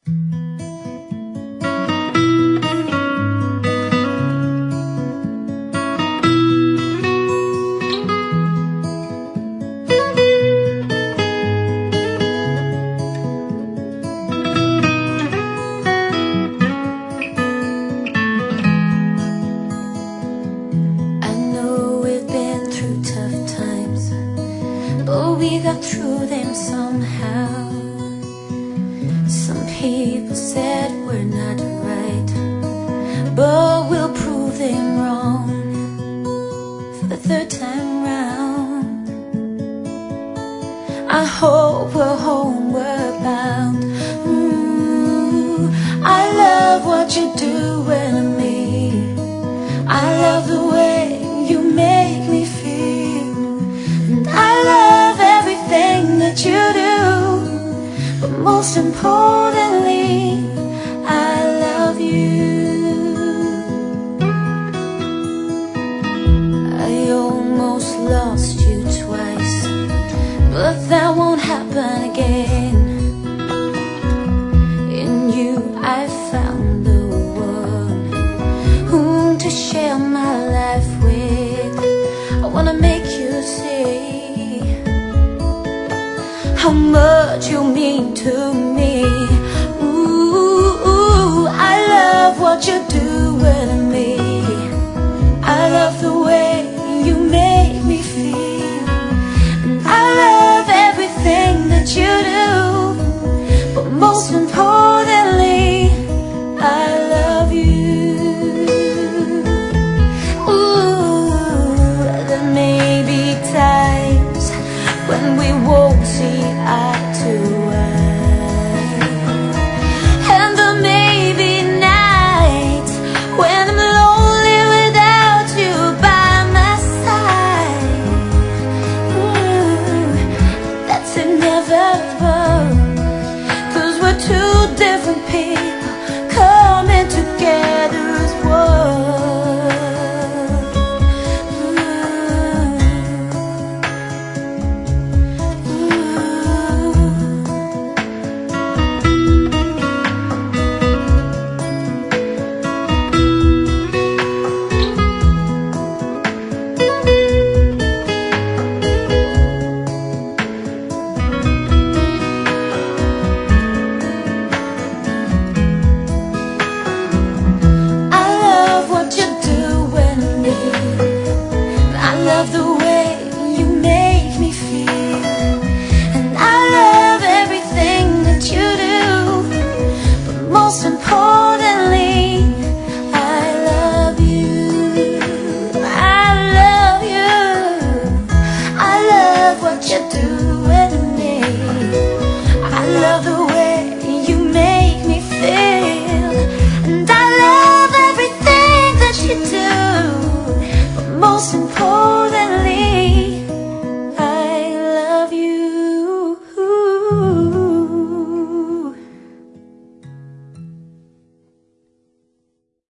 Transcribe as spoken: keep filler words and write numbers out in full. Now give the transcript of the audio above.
But we got through them somehow. Some people said we're not right, but we'll prove them wrong for the third time round. I hope we're homeward bound. Ooh, I love what you're doing to me. I love the way you make me feel, and I love everything that you do, but most importantly, I love you. I almost lost you twice, but that won't happen again. In you I found the one whom to share my life with. I wanna make you see how much you mean to me. Ooh, ooh, I love what you're doing to me. I love the way you make me feel, and I love everything that you do, but most importantly, I love you. Ooh, there may be times when we won't see eye to eye, and there may be nights when I'm lonely without you by my side. Ooh, that's inevitable, 'cause we're two different people.